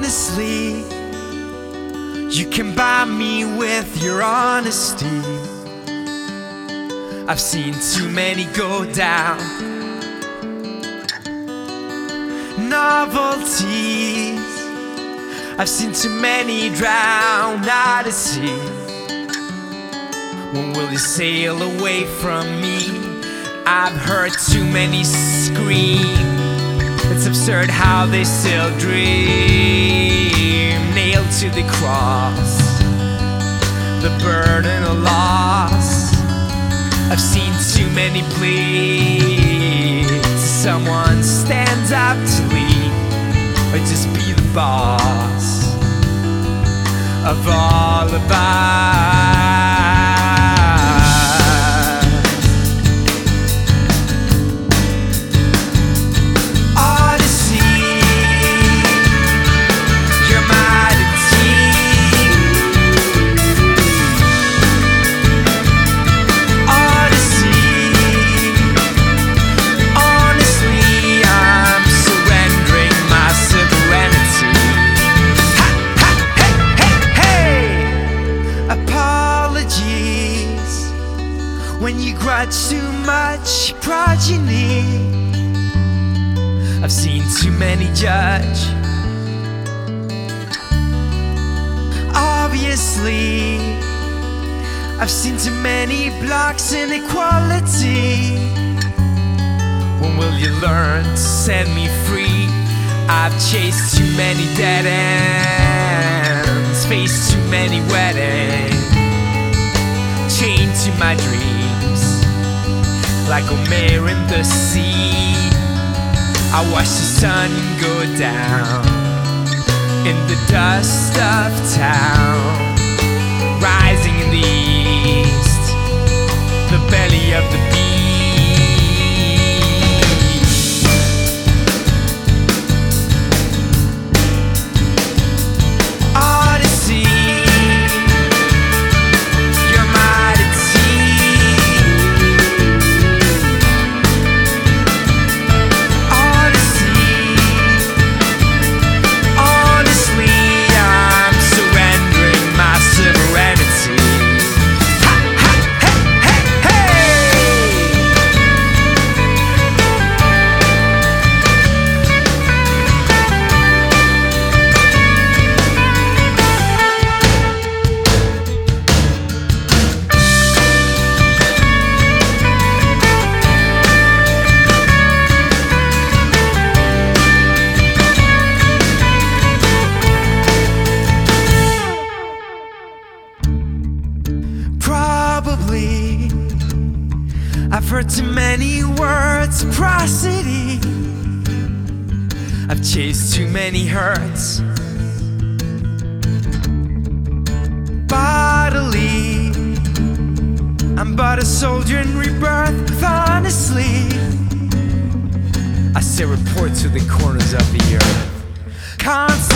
honestly, you can buy me with your honesty. I've seen too many go down. Novelties, I've seen too many drown out at sea. When will you sail away from me? I've heard too many scream. It's absurd how they still dream. Nailed to the cross, the burden of loss. I've seen too many plead. Someone stands up to lead, or just be the boss of all of us. When you grudge too much progeny, I've seen too many judge. Obviously, I've seen too many blocks in equality. When will you learn to set me free? I've chased too many dead ends, faced too many weddings, chained to my dreams, like Homer in the sea. I watch the sun go down in the dust of town, rising in the east, the belly of the beast. Probably I've heard too many words, prosody. I've chased too many hurts bodily. I'm but a soldier in rebirth, honestly. I still report to the corners of the earth constantly.